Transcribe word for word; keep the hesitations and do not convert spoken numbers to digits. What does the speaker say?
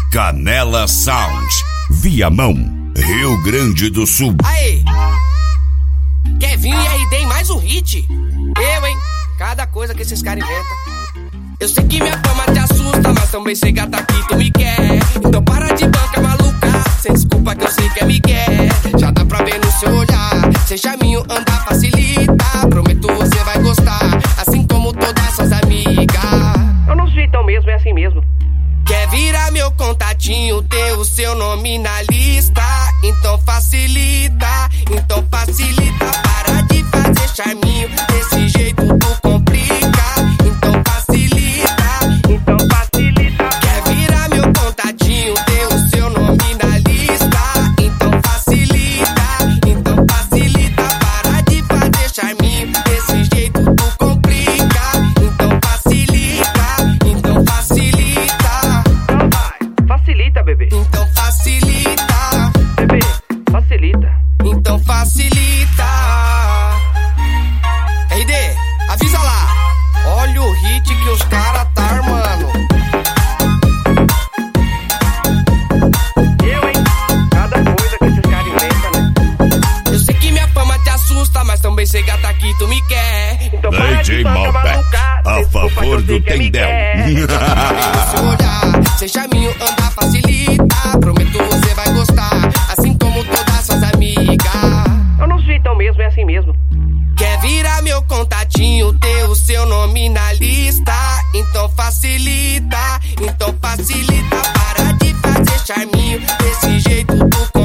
Canela Sound, Viamão, Rio Grande do Sul. Aê! Kevin e R D em mais um hit. Eu, hein? Cada coisa que esses caras inventam. Eu sei que minha fama te assusta, mas também sei gata que tu me quer. Então para de banca maluca, sem desculpa que eu sei que é Miguel. Já dá pra ver no seu olhar, sem charminho andar facilita. Prometo você vai gostar, assim como todas suas amigas. Eu não sei tão mesmo, é assim mesmo. Quer virar meu contatinho, ter o seu nome na lista? Então facilita, então facilita. Para de fazer charminho, desse jeito tu complica. Então facilita, então facilita. Quer virar meu contatinho, ter o seu nome na lista? Então facilita, então facilita. Para de fazer charminho, desse jeito tu complica. Então facilita, então facilita. Facilita, bebê. Então facilita, bebê. Facilita. Então facilita. R D, avisa lá. Olha o hit que os caras tá armando. Eu, hein? Cada coisa que esses caras inventam, né? Eu sei que minha fama te assusta, mas também sei gata que tu me quer. Então para D J de banca Malbec, maluca, a favor do Tendel. Sem charminho andar facilita. Prometo você vai gostar, assim como todas suas amigas. Eu não sei tão mesmo, é assim mesmo. Quer virar meu contatinho, ter o seu nome na lista? Então facilita, então facilita. Para de fazer charminho, desse jeito tu